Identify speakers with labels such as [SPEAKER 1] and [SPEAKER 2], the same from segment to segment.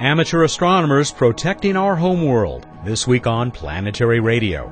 [SPEAKER 1] Amateur astronomers protecting our home world. This week on Planetary Radio.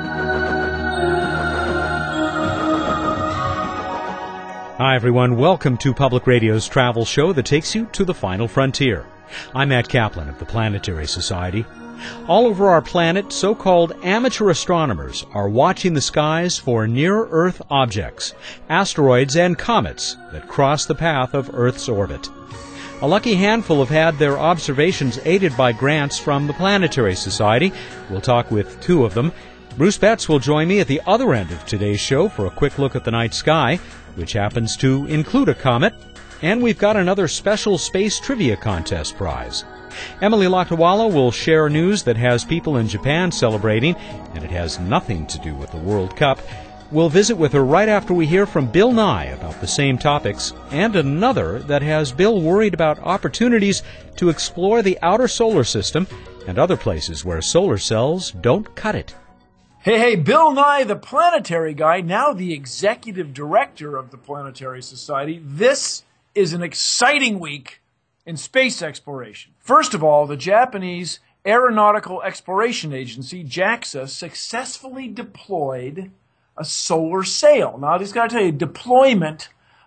[SPEAKER 1] Hi everyone, welcome to Public Radio's travel show that takes you to the final frontier. I'm Matt Kaplan of the Planetary Society. All over our planet, so-called amateur astronomers are watching the skies for near-Earth objects, asteroids and comets that cross the path of Earth's orbit. A lucky handful have had their observations aided by grants from the Planetary Society. We'll talk with two of them. Bruce Betts will join me at the other end of today's show for a quick look at the night sky, which happens to include a comet. And we've got another special space trivia contest prize. Emily Lakdawalla will share news that has people in Japan celebrating, and it has nothing to do with the World Cup. We'll visit with her right after we hear from Bill Nye about the same topics, and another that has Bill worried about opportunities to explore the outer solar system and other places where solar cells don't cut it.
[SPEAKER 2] Hey, Bill Nye, the planetary guy, now the executive director of the Planetary Society. This is an exciting week in space exploration. First of all, the Japanese Aeronautical Exploration Agency, JAXA, successfully deployed a solar sail. Now, I just got to tell you, deployment,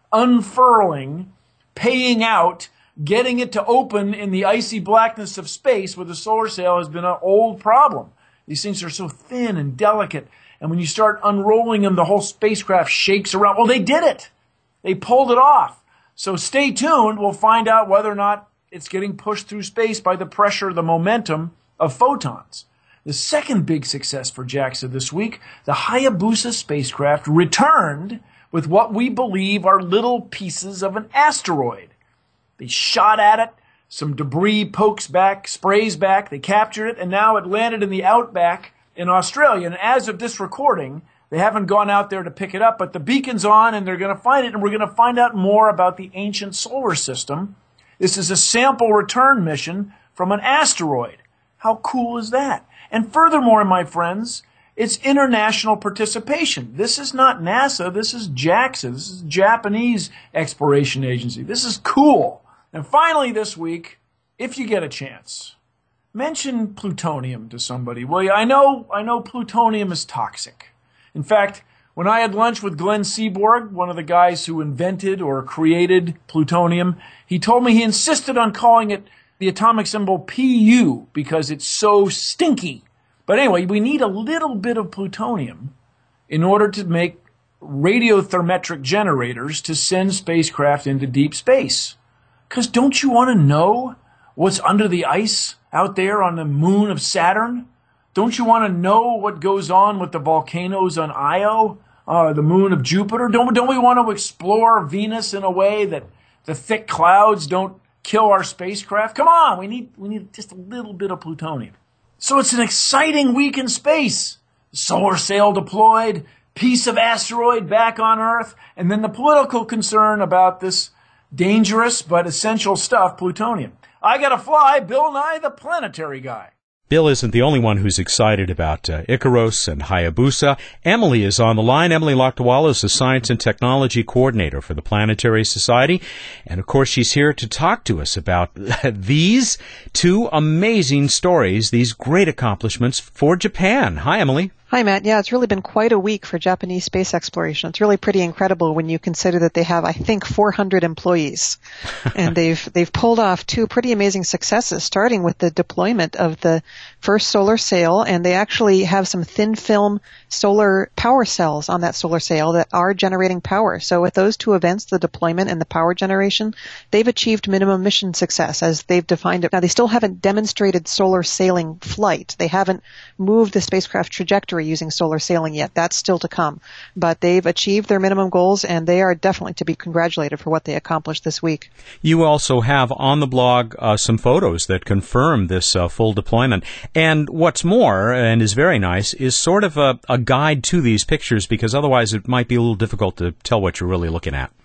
[SPEAKER 2] unfurling, paying out, getting it to open in the icy blackness of space with a solar sail has been an old problem. These things are so thin and delicate, and when you start unrolling them, the whole spacecraft shakes around. Well, they did it. They pulled it off. So stay tuned. We'll find out whether or not it's getting pushed through space by the pressure, the momentum of photons. The second big success for JAXA this week, the Hayabusa spacecraft returned with what we believe are little pieces of an asteroid. They shot at it. Some debris pokes back, sprays back. They captured it, and now it landed in the outback in Australia. And as of this recording, they haven't gone out there to pick it up, but the beacon's on, and they're going to find it, and we're going to find out more about the ancient solar system. This is a sample return mission from an asteroid. How cool is that? And furthermore, my friends, it's international participation. This is not NASA. This is JAXA. This is Japanese Exploration Agency. This is cool. And finally this week, if you get a chance, mention plutonium to somebody. Well, I know plutonium is toxic. In fact, when I had lunch with Glenn Seaborg, one of the guys who invented or created plutonium, he told me he insisted on calling it the atomic symbol Pu because it's so stinky. But anyway, we need a little bit of plutonium in order to make radiothermetric generators to send spacecraft into deep space. Because don't you want to know what's under the ice out there on the moon of Saturn? Don't you want to know what goes on with the volcanoes on Io, the moon of Jupiter? Don't we want to explore Venus in a way that the thick clouds don't kill our spacecraft? Come on, we need just a little bit of plutonium. So it's an exciting week in space. Solar sail deployed, piece of asteroid back on Earth, and then the political concern about this dangerous but essential stuff, plutonium. I gotta fly, Bill Nye, the planetary guy.
[SPEAKER 1] Bill isn't the only one who's excited about Icarus and Hayabusa. Emily is on the line. Emily Lakdawalla is the Science and Technology Coordinator for the Planetary Society. And, of course, she's here to talk to us about these two amazing stories, these great accomplishments for Japan. Hi, Emily.
[SPEAKER 3] Hi, Matt. Yeah, it's really been quite a week for Japanese space exploration. It's really pretty incredible when you consider that they have, I think, 400 employees. And they've pulled off two pretty amazing successes, starting with the deployment of the first solar sail, and they actually have some thin film solar power cells on that solar sail that are generating power. So with those two events, the deployment and the power generation, they've achieved minimum mission success as they've defined it. Now, they still haven't demonstrated solar sailing flight. They haven't moved the spacecraft trajectory using solar sailing yet. That's still to come. But they've achieved their minimum goals, and they are definitely to be congratulated for what they accomplished this week.
[SPEAKER 1] You also have on the blog some photos that confirm this full deployment. And what's more, and is very nice, is sort of a guide to these pictures, because otherwise it might be a little difficult to tell what you're really looking at.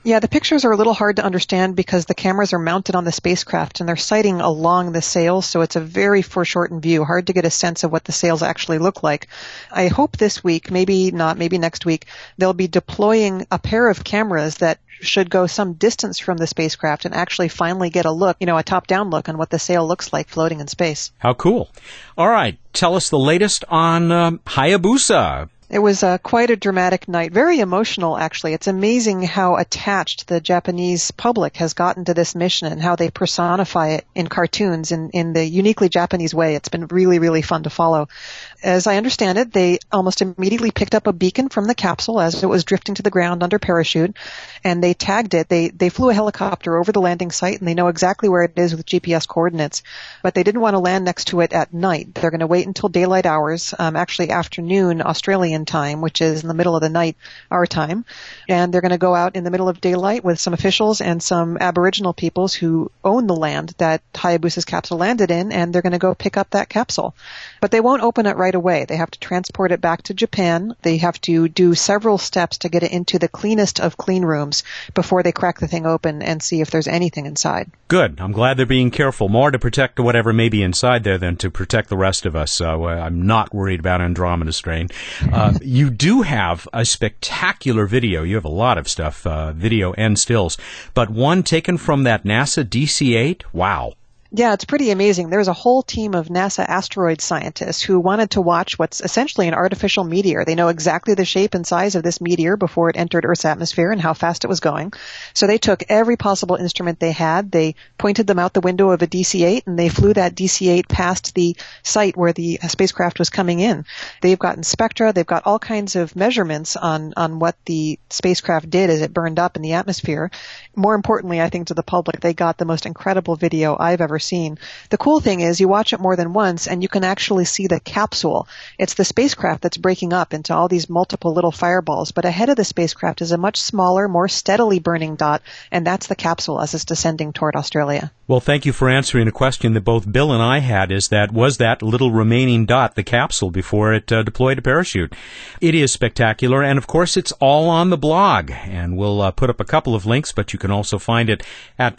[SPEAKER 3] Yeah, the pictures are a little hard to understand because the cameras are mounted on the spacecraft and they're sighting along the sails, so it's a very foreshortened view, hard to get a sense of what the sails actually look like. I hope this week, maybe not, maybe next week, they'll be deploying a pair of cameras that should go some distance from the spacecraft and actually finally get a look, a top-down look on what the sail looks like floating in space.
[SPEAKER 1] How cool. All right, tell us the latest on Hayabusa.
[SPEAKER 3] It was quite a dramatic night, very emotional actually. It's amazing how attached the Japanese public has gotten to this mission and how they personify it in cartoons in the uniquely Japanese way. It's been really, really fun to follow. As I understand it, they almost immediately picked up a beacon from the capsule as it was drifting to the ground under parachute, and they tagged it. They flew a helicopter over the landing site, and they know exactly where it is with GPS coordinates, but they didn't want to land next to it at night. They're going to wait until daylight hours, actually afternoon Australian time, which is in the middle of the night, our time, and they're going to go out in the middle of daylight with some officials and some Aboriginal peoples who own the land that Hayabusa's capsule landed in, and they're going to go pick up that capsule. But they won't open it right away. They have to transport it back to Japan. They have to do several steps to get it into the cleanest of clean rooms before they crack the thing open and see if there's anything inside.
[SPEAKER 1] Good. I'm glad they're being careful. More to protect whatever may be inside there than to protect the rest of us. So I'm not worried about Andromeda Strain. You do have a spectacular video. You have a lot of stuff, video and stills, but one taken from that NASA DC-8. Wow.
[SPEAKER 3] Yeah, it's pretty amazing. There's a whole team of NASA asteroid scientists who wanted to watch what's essentially an artificial meteor. They know exactly the shape and size of this meteor before it entered Earth's atmosphere and how fast it was going. So they took every possible instrument they had. They pointed them out the window of a DC-8, and they flew that DC-8 past the site where the spacecraft was coming in. They've gotten spectra. They've got all kinds of measurements on what the spacecraft did as it burned up in the atmosphere. More importantly, I think to the public, they got the most incredible video I've ever seen. The cool thing is you watch it more than once and you can actually see the capsule. It's the spacecraft that's breaking up into all these multiple little fireballs, but ahead of the spacecraft is a much smaller, more steadily burning dot, and that's the capsule as it's descending toward Australia.
[SPEAKER 1] Well, thank you for answering a question that both Bill and I had, was that little remaining dot the capsule before it deployed a parachute? It is spectacular, and of course it's all on the blog, and we'll put up a couple of links, but you can also find it at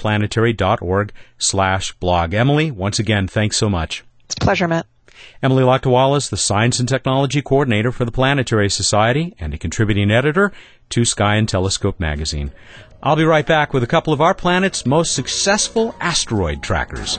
[SPEAKER 1] planetary.org/blog. Emily, once again, thanks so much.
[SPEAKER 3] It's a pleasure, Matt.
[SPEAKER 1] Emily Lakdawala is the Science and Technology Coordinator for the Planetary Society and a contributing editor to Sky and Telescope magazine. I'll be right back with a couple of our planet's most successful asteroid trackers.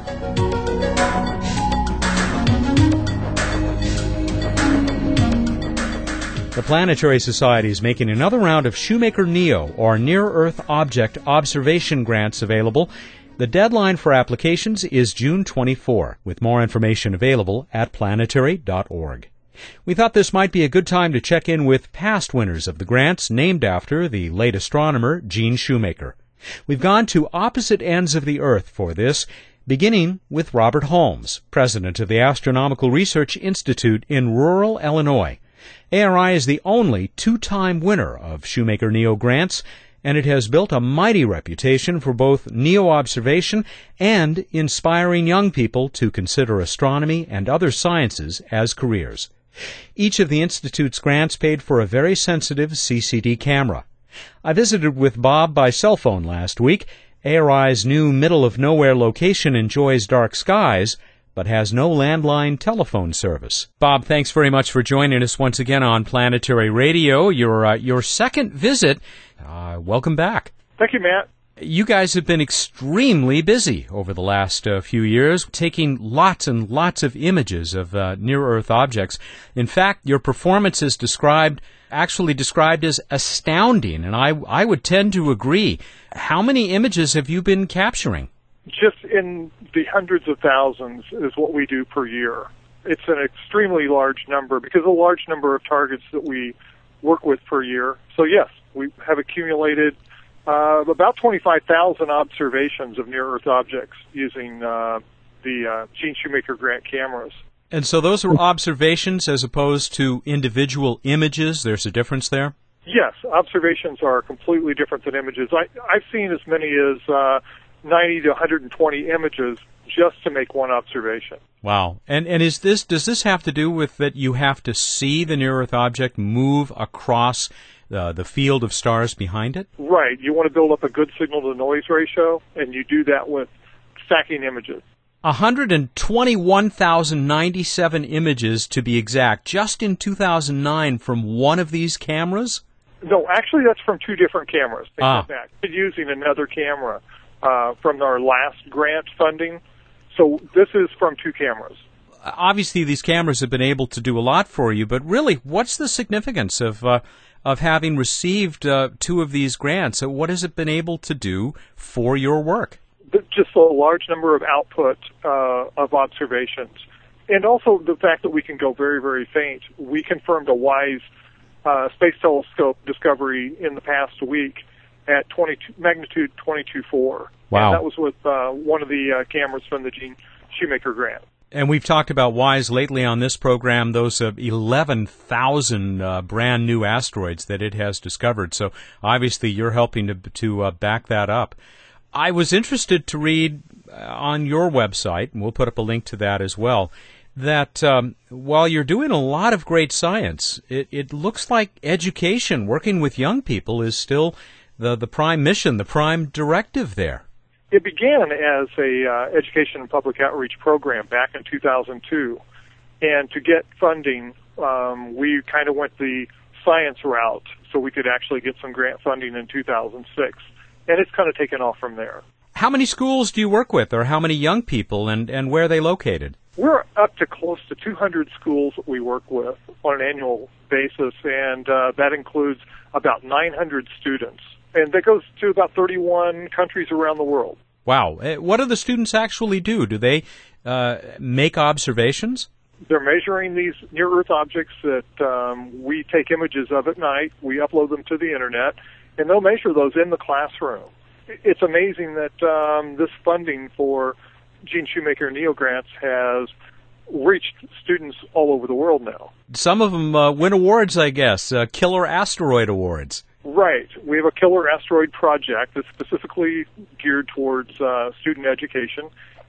[SPEAKER 1] The Planetary Society is making another round of Shoemaker NEO, or Near-Earth Object Observation grants available. The deadline for applications is June 24, with more information available at planetary.org. We thought this might be a good time to check in with past winners of the grants named after the late astronomer Gene Shoemaker. We've gone to opposite ends of the Earth for this, beginning with Robert Holmes, president of the Astronomical Research Institute in rural Illinois. ARI is the only two-time winner of Shoemaker NEO grants, and it has built a mighty reputation for both NEO observation and inspiring young people to consider astronomy and other sciences as careers. Each of the Institute's grants paid for a very sensitive CCD camera. I visited with Bob by cell phone last week. ARI's new middle-of-nowhere location enjoys dark skies, but has no landline telephone service. Bob, thanks very much for joining us once again on Planetary Radio. Your second visit. Welcome back.
[SPEAKER 4] Thank you, Matt.
[SPEAKER 1] You guys have been extremely busy over the last few years, taking lots and lots of images of near-Earth objects. In fact, your performance is actually described as astounding, and I would tend to agree. How many images have you been capturing?
[SPEAKER 4] Just in the hundreds of thousands is what we do per year. It's an extremely large number because of the large number of targets that we work with per year. So yes, we have accumulated about 25,000 observations of near-Earth objects using the Gene Shoemaker grant cameras.
[SPEAKER 1] And so those are observations as opposed to individual images? There's a difference there?
[SPEAKER 4] Yes, observations are completely different than images. I've seen as many as 90 to 120 images just to make one observation.
[SPEAKER 1] Wow. And does this have to do with that you have to see the near-Earth object move across the field of stars behind it?
[SPEAKER 4] Right. You want to build up a good signal-to-noise ratio, and you do that with stacking images.
[SPEAKER 1] 121,097 images, to be exact, just in 2009 from one of these cameras?
[SPEAKER 4] No, actually, that's from two different cameras. Back. Using another camera from our last grant funding. So this is from two cameras.
[SPEAKER 1] Obviously, these cameras have been able to do a lot for you, but really, what's the significance of having received two of these grants? What has it been able to do for your work?
[SPEAKER 4] Just a large number of output of observations. And also the fact that we can go very, very faint. We confirmed a WISE space telescope discovery in the past week at magnitude 22.4.
[SPEAKER 1] Wow.
[SPEAKER 4] And that was with one of the cameras from the Gene Shoemaker grant.
[SPEAKER 1] And we've talked about WISE lately on this program, those 11,000 brand new asteroids that it has discovered. So obviously you're helping to back that up. I was interested to read on your website, and we'll put up a link to that as well, that while you're doing a lot of great science, it looks like education, working with young people, is still the prime mission, the prime directive there.
[SPEAKER 4] It began as a education and public outreach program back in 2002. And to get funding, we kind of went the science route so we could actually get some grant funding in 2006. And it's kind of taken off from there.
[SPEAKER 1] How many schools do you work with, or how many young people, and where are they located?
[SPEAKER 4] We're up to close to 200 schools that we work with on an annual basis, and that includes about 900 students. And that goes to about 31 countries around the world.
[SPEAKER 1] Wow. What do the students actually do? Do they make observations?
[SPEAKER 4] They're measuring these near-Earth objects that we take images of at night. We upload them to the Internet, and they'll measure those in the classroom. It's amazing that this funding for Gene Shoemaker NEO grants has reached students all over the world now. Some
[SPEAKER 1] of them win awards, I guess, Killer Asteroid Awards.
[SPEAKER 4] Right. We have a Killer Asteroid project that's specifically geared towards student education.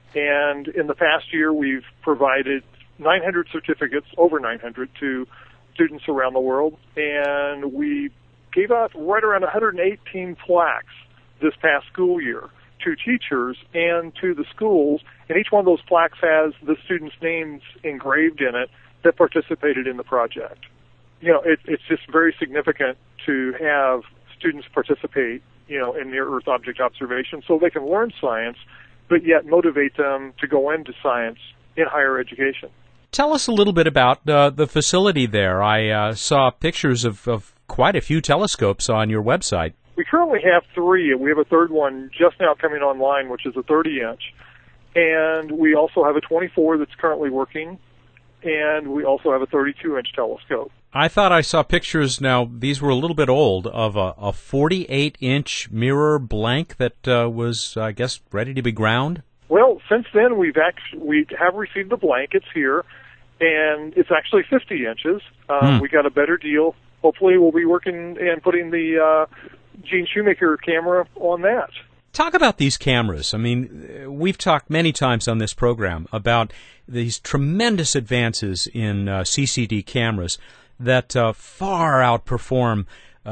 [SPEAKER 4] And in the past year, we've provided 900 certificates, over 900, to students around the world. And we gave out right around 118 plaques this past school year to teachers and to the schools. And each one of those plaques has the students' names engraved in it that participated in the project. You know, it's just very significant to have students participate, you know, in near-Earth object observation so they can learn science, but yet motivate them to go into science in higher education.
[SPEAKER 1] Tell us a little bit about the facility there. I saw pictures of quite a few telescopes on your website.
[SPEAKER 4] We currently have 3, and we have a third one just now coming online, which is a 30-inch. And we also have a 24 that's currently working, and we also have a 32-inch telescope.
[SPEAKER 1] I thought I saw pictures, now these were a little bit old, of a 48-inch mirror blank that was, I guess, ready to be ground?
[SPEAKER 4] Well, since then we have received the blank. It's here, and it's actually 50 inches. We got a better deal. Hopefully we'll be working and putting the Gene Shoemaker camera on that.
[SPEAKER 1] Talk about these cameras. I mean, we've talked many times on this program about these tremendous advances in CCD cameras that far outperform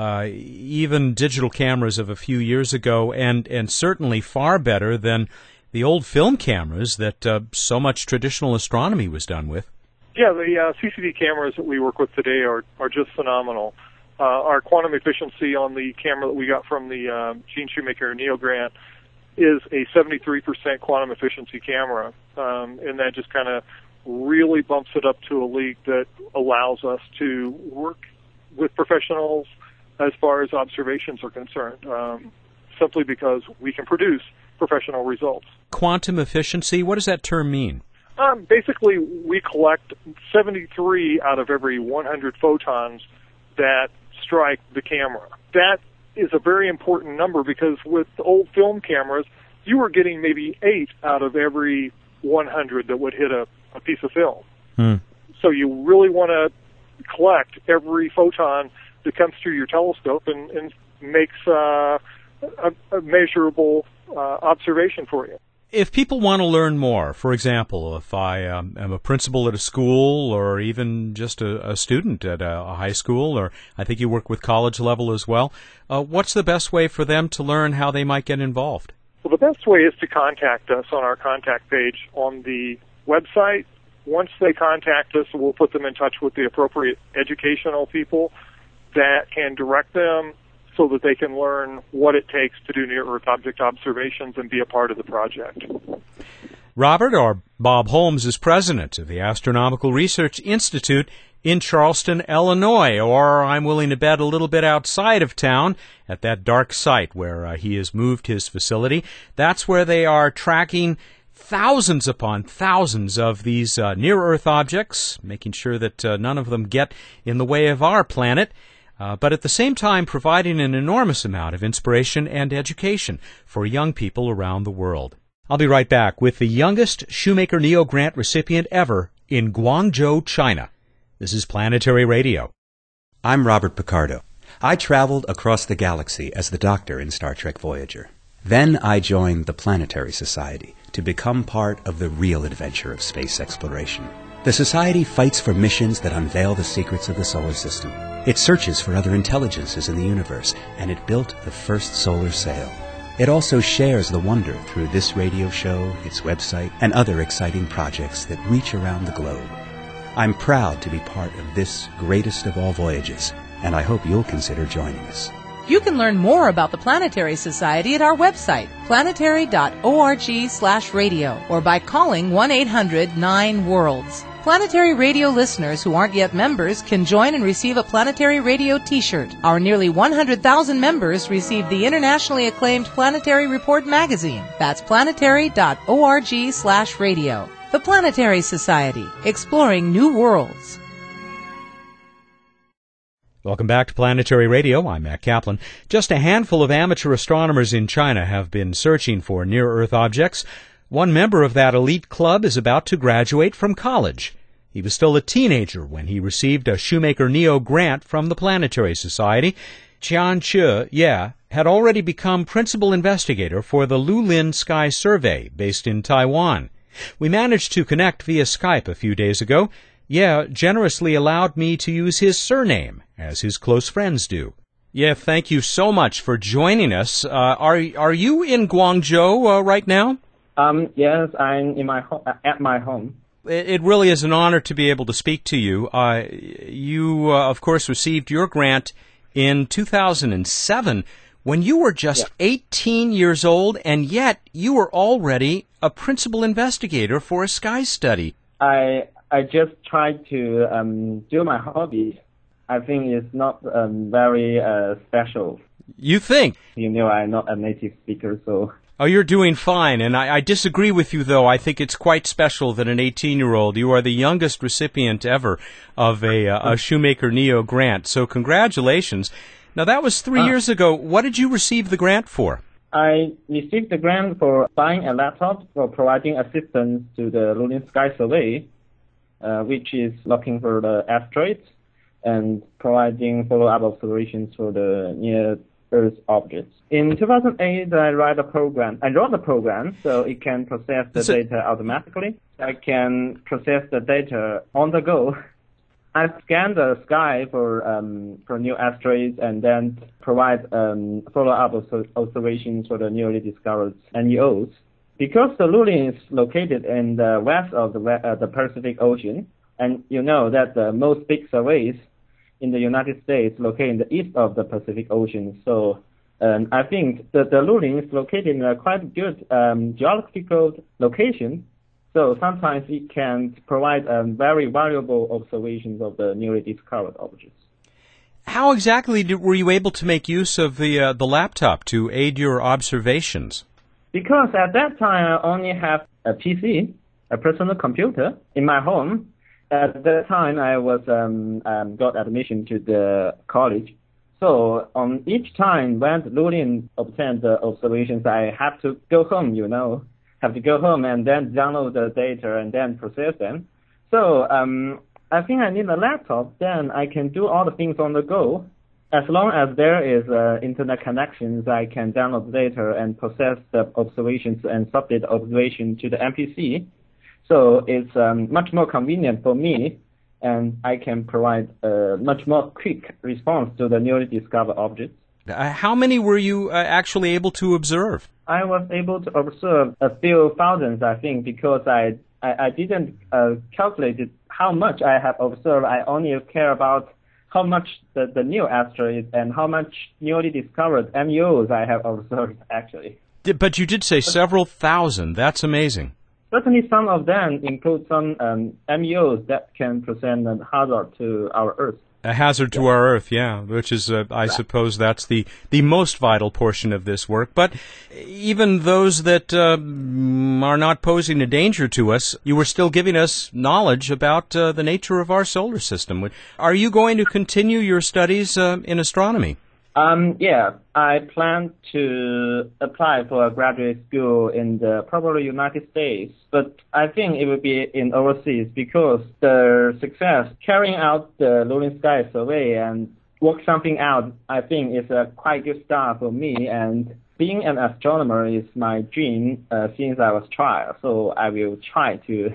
[SPEAKER 1] even digital cameras of a few years ago, and certainly far better than the old film cameras that so much traditional astronomy was done with.
[SPEAKER 4] Yeah, the CCD cameras that we work with today are just phenomenal. Our quantum efficiency on the camera that we got from the Gene Shoemaker NEO grant is a 73% quantum efficiency camera, and that just kind of really bumps it up to a league that allows us to work with professionals as far as observations are concerned, simply because we can produce professional results.
[SPEAKER 1] Quantum efficiency, what does that term mean?
[SPEAKER 4] Basically, we collect 73 out of every 100 photons that strike the camera. That is a very important number because with old film cameras, you were getting maybe 8 out of every 100 that would hit a piece of film. So you really want to collect every photon that comes through your telescope and makes a measurable observation for you.
[SPEAKER 1] If people want to learn more, for example, if I am a principal at a school or even just a student at a high school, or I think you work with college level as well, what's the best way for them to learn how they might get involved?
[SPEAKER 4] Well, the best way is to contact us on our contact page on the website. Once they contact us, we'll put them in touch with the appropriate educational people that can direct them so that they can learn what it takes to do near-Earth object observations and be a part of the project.
[SPEAKER 1] Robert, or Bob Holmes, is president of the Astronomical Research Institute in Charleston, Illinois, or I'm willing to bet a little bit outside of town at that dark site where he has moved his facility. That's where they are tracking thousands upon thousands of these near-Earth objects, making sure that none of them get in the way of our planet. But at the same time providing an enormous amount of inspiration and education for young people around the world. I'll be right back with the youngest Shoemaker Neo Grant recipient ever in Guangzhou, China. This is Planetary Radio.
[SPEAKER 5] I'm Robert Picardo. I traveled across the galaxy as the Doctor in Star Trek Voyager. Then I joined the Planetary Society to become part of the real adventure of space exploration. The Society fights for missions that unveil the secrets of the solar system. It searches for other intelligences in the universe, and it built the first solar sail. It also shares the wonder through this radio show, its website, and other exciting projects that reach around the globe. I'm proud to be part of this greatest of all voyages, and I hope you'll consider joining us.
[SPEAKER 6] You can learn more about the Planetary Society at our website, planetary.org/radio, or by calling 1-800-9-WORLDS. Planetary Radio listeners who aren't yet members can join and receive a Planetary Radio t-shirt. Our nearly 100,000 members receive the internationally acclaimed Planetary Report magazine. That's planetary.org/radio. The Planetary Society, exploring new worlds.
[SPEAKER 1] Welcome back to Planetary Radio. I'm Matt Kaplan. Just a handful of amateur astronomers in China have been searching for near-Earth objects. One member of that elite club is about to graduate from college. He was still a teenager when he received a Shoemaker Neo grant from the Planetary Society. Qian Che had already become principal investigator for the Lulin Sky Survey based in Taiwan. We managed to connect via Skype a few days ago. Ye generously allowed me to use his surname, as his close friends do. Ye, thank you so much for joining us. Are you in Guangzhou right now?
[SPEAKER 7] Yes, I'm in at my home.
[SPEAKER 1] It really is an honor to be able to speak to you. You, of course, received your grant in 2007 when you were just 18 years old, and yet you were already a principal investigator for a sky study.
[SPEAKER 7] I just tried to do my hobby. I think it's not very special.
[SPEAKER 1] You think?
[SPEAKER 7] You know, I'm not a native speaker, so...
[SPEAKER 1] Oh, you're doing fine, and I disagree with you, though. I think it's quite special that an 18-year-old, you are the youngest recipient ever of a Shoemaker Neo grant, so congratulations. Now, that was 3 years ago. What did you receive the grant for?
[SPEAKER 7] I received the grant for buying a laptop for providing assistance to the Lulin Sky Survey, which is looking for the asteroids and providing follow-up observations for the near-Earth objects. In 2008, I wrote a program so it can process the data automatically. I can process the data on the go. I scan the sky for new asteroids and then provide follow-up observations for the newly discovered NEOs. Because the Lulin is located in the west of the Pacific Ocean, and you know that the most big surveys in the United States located in the east of the Pacific Ocean. So I think that the Lulin is located in a quite good geographical location. So sometimes it can provide very valuable observations of the newly discovered objects.
[SPEAKER 1] How exactly were you able to make use of the laptop to aid your observations?
[SPEAKER 7] Because at that time I only have a PC, a personal computer, in my home. At that time I was got admission to the college. So on each time when Lulin obtained the observations, I have to go home, have to go home and then download the data and then process them. So I think I need a laptop, then I can do all the things on the go. As long as there is internet connections, I can download data and process the observations and submit the observation to the MPC. So it's much more convenient for me, and I can provide a much more quick response to the newly discovered objects.
[SPEAKER 1] How many were you actually able to observe?
[SPEAKER 7] I was able to observe a few thousands, I think, because I didn't calculate how much I have observed. I only care about how much the new asteroids and how much newly discovered MUOs I have observed, actually.
[SPEAKER 1] But you did say several thousand. That's amazing.
[SPEAKER 7] Certainly some of them include some MUOs that can present a hazard to our Earth.
[SPEAKER 1] A hazard to our Earth, yeah, which is, I suppose that's the most vital portion of this work. But even those that are not posing a danger to us, you were still giving us knowledge about the nature of our solar system. Are you going to continue your studies in astronomy?
[SPEAKER 7] Yeah, I plan to apply for a graduate school in the probably United States, but I think it will be in overseas because the success carrying out the lunar sky survey and work something out, I think is a quite good start for me. And being an astronomer is my dream since I was a child, so I will try to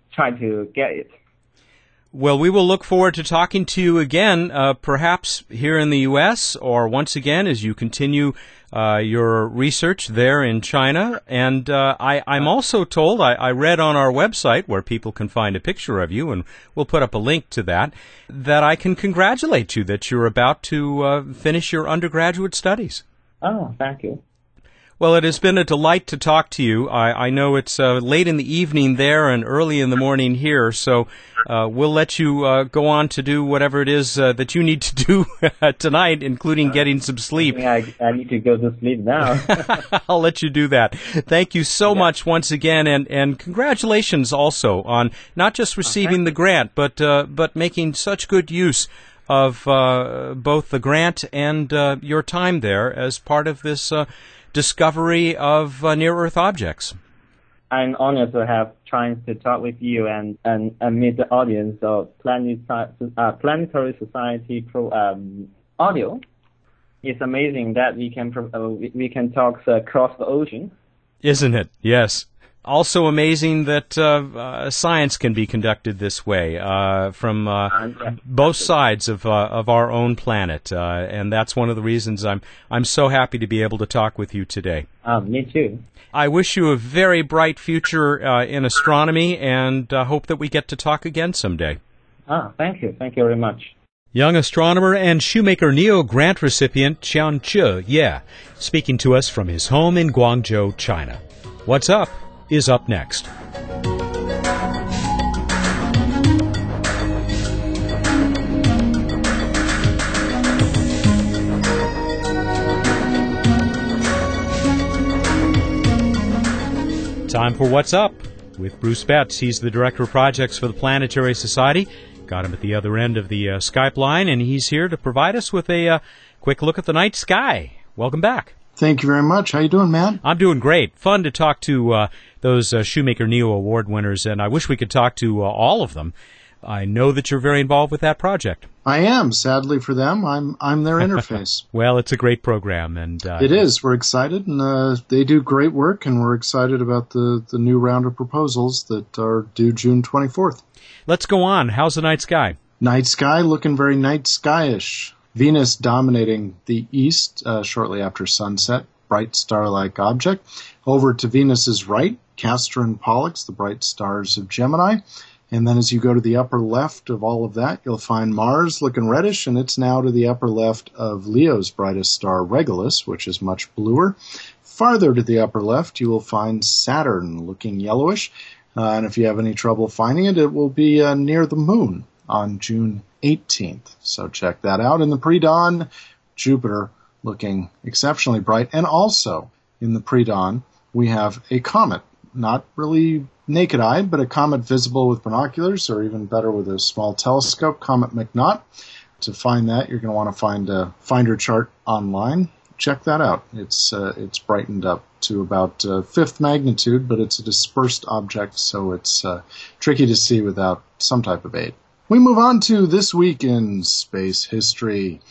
[SPEAKER 7] get it.
[SPEAKER 1] Well, we will look forward to talking to you again, perhaps here in the U.S., or once again as you continue your research there in China. And I'm also told, I read on our website, where people can find a picture of you, and we'll put up a link to that I can congratulate you that you're about to finish your undergraduate studies.
[SPEAKER 7] Oh, thank you.
[SPEAKER 1] Well, it has been a delight to talk to you. I know it's late in the evening there and early in the morning here, so we'll let you go on to do whatever it is that you need to do tonight, including getting some sleep.
[SPEAKER 7] I need to go to sleep now.
[SPEAKER 1] I'll let you do that. Thank you so much once again, and congratulations also on not just receiving the grant, but making such good use of both the grant and your time there as part of this discovery of near-Earth objects.
[SPEAKER 7] I'm honored to have chance to talk with you and meet the audience of Planetary Society audio. It's amazing that we can talk across the ocean.
[SPEAKER 1] Isn't it? Yes. Also amazing that science can be conducted this way from both sides of our own planet, and that's one of the reasons I'm so happy to be able to talk with you today.
[SPEAKER 7] Me too.
[SPEAKER 1] I wish you a very bright future in astronomy, and hope that we get to talk again someday.
[SPEAKER 7] Thank you. Thank you very much.
[SPEAKER 1] Young astronomer and Shoemaker Neo grant recipient Qianche Ye, speaking to us from his home in Guangzhou, China. What's Up is up next. Time for What's Up with Bruce Betts. He's the Director of Projects for the Planetary Society. Got him at the other end of the Skype line, and he's here to provide us with a quick look at the night sky. Welcome back.
[SPEAKER 8] Thank you very much. How you doing, Matt?
[SPEAKER 1] I'm doing great. Fun to talk to those Shoemaker Neo Award winners, and I wish we could talk to all of them. I know that you're very involved with that project.
[SPEAKER 8] I am. Sadly for them, I'm their interface.
[SPEAKER 1] Well, it's a great program, and
[SPEAKER 8] it is. We're excited, and they do great work, and we're excited about the new round of proposals that are due June 24th.
[SPEAKER 1] Let's go on. How's the night sky?
[SPEAKER 8] Night sky looking very night sky-ish. Venus dominating the east shortly after sunset, bright star-like object. Over to Venus's right, Castor and Pollux, the bright stars of Gemini. And then as you go to the upper left of all of that, you'll find Mars looking reddish, and it's now to the upper left of Leo's brightest star, Regulus, which is much bluer. Farther to the upper left, you will find Saturn looking yellowish. And if you have any trouble finding it, it will be near the moon on June 18th. So check that out. In the pre-dawn, Jupiter looking exceptionally bright. And also in the pre-dawn, we have a comet. Not really naked eye, but a comet visible with binoculars, or even better with a small telescope, Comet McNaught. To find that, you're going to want to find a finder chart online. Check that out. It's brightened up to about fifth magnitude, but it's a dispersed object, so it's tricky to see without some type of aid. We move on to This Week in Space History.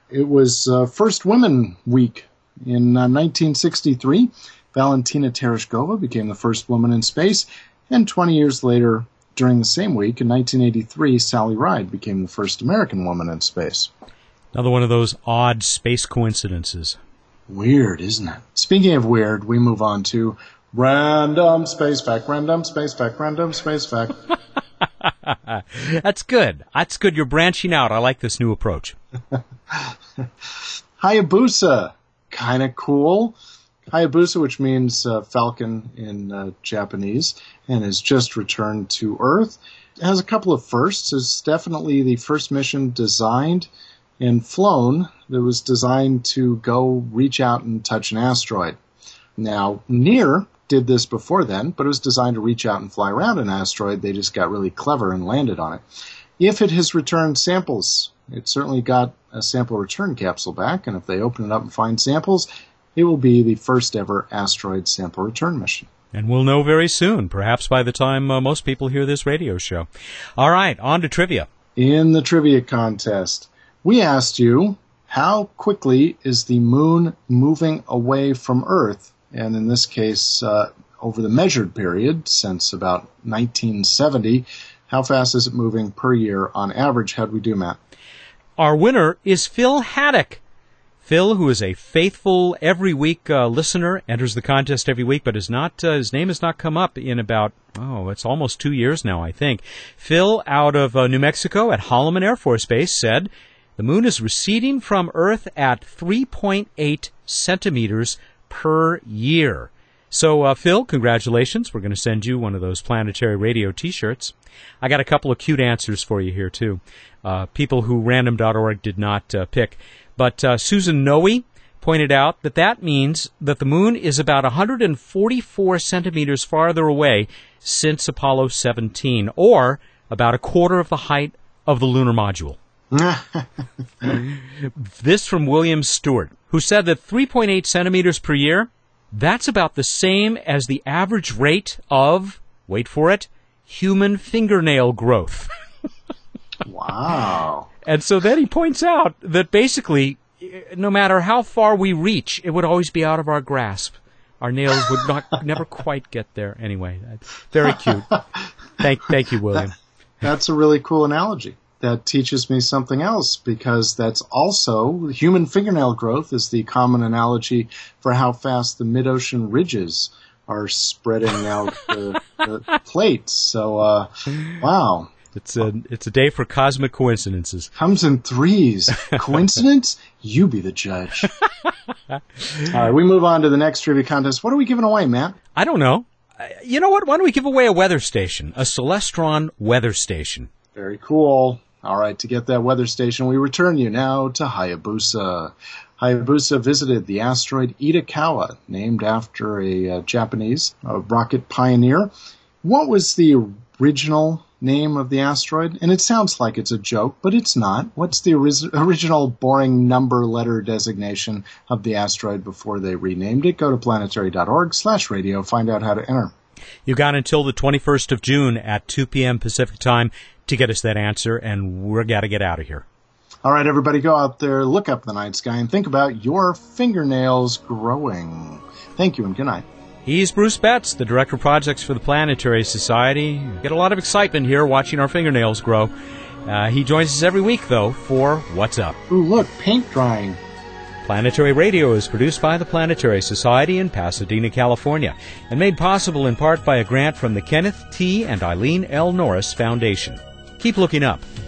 [SPEAKER 8] It was First Women Week. In 1963, Valentina Tereshkova became the first woman in space, and 20 years later, during the same week, in 1983, Sally Ride became the first American woman in space.
[SPEAKER 1] Another one of those odd space coincidences.
[SPEAKER 8] Weird, isn't it? Speaking of weird, we move on to Random Space Fact, Random Space Fact, Random Space Fact.
[SPEAKER 1] That's good. That's good. You're branching out. I like this new approach.
[SPEAKER 8] Hayabusa. Kind of cool. Hayabusa, which means falcon in Japanese, and has just returned to Earth. It has a couple of firsts. It's definitely the first mission designed and flown that was designed to go reach out and touch an asteroid. Now, Near did this before then, but it was designed to reach out and fly around an asteroid. They just got really clever and landed on it. If it has returned samples, it certainly got a sample return capsule back, and if they open it up and find samples, it will be the first ever asteroid sample return mission.
[SPEAKER 1] And we'll know very soon, perhaps by the time most people hear this radio show. All right, on to trivia.
[SPEAKER 8] In the trivia contest, we asked you, how quickly is the moon moving away from Earth? And in this case, over the measured period, since about 1970, how fast is it moving per year on average? How'd we do, Matt?
[SPEAKER 1] Our winner is Phil Haddock. Phil, who is a faithful every week listener, enters the contest every week, but his name has not come up in about, it's almost 2 years now, I think. Phil, out of New Mexico at Holloman Air Force Base, said, the moon is receding from Earth at 3.8 centimeters per year. So, Phil, congratulations. We're going to send you one of those Planetary Radio T-shirts. I got a couple of cute answers for you here, too. People who random.org did not pick. But Susan Noe pointed out that means that the moon is about 144 centimeters farther away since Apollo 17, or about a quarter of the height of the lunar module. This from William Stewart, who said that 3.8 centimeters per year, that's about the same as the average rate of, wait for it, human fingernail growth.
[SPEAKER 8] Wow.
[SPEAKER 1] And so then he points out that basically, no matter how far we reach, it would always be out of our grasp. Our nails would never quite get there. Anyway, that's very cute. Thank you, William.
[SPEAKER 8] That's a really cool analogy. That teaches me something else, because that's also human fingernail growth is the common analogy for how fast the mid-ocean ridges are spreading out the plates. So, wow.
[SPEAKER 1] It's a day for cosmic coincidences.
[SPEAKER 8] Comes in threes. Coincidence? You be the judge. All right, we move on to the next trivia contest. What are we giving away, Matt?
[SPEAKER 1] I don't know. You know what? Why don't we give away a weather station, a Celestron weather station?
[SPEAKER 8] Very cool. All right, to get that weather station, we return you now to Hayabusa. Hayabusa visited the asteroid Itokawa, named after a Japanese rocket pioneer. What was the original name of the asteroid? And it sounds like it's a joke, but it's not. What's the original boring number letter designation of the asteroid before they renamed it? Go to planetary.org/radio. Find out how to enter.
[SPEAKER 1] You got until the 21st of June at 2 p.m. Pacific time to get us that answer, and we're got to get out of here.
[SPEAKER 8] All right, everybody, go out there, look up the night sky, and think about your fingernails growing. Thank you, and good night.
[SPEAKER 1] He's Bruce Betts, the Director of Projects for the Planetary Society. Get a lot of excitement here watching our fingernails grow. He joins us every week, though, for What's Up?
[SPEAKER 8] Ooh, look, paint drying.
[SPEAKER 1] Planetary Radio is produced by the Planetary Society in Pasadena, California, and made possible in part by a grant from the Kenneth T. and Eileen L. Norris Foundation. Keep looking up.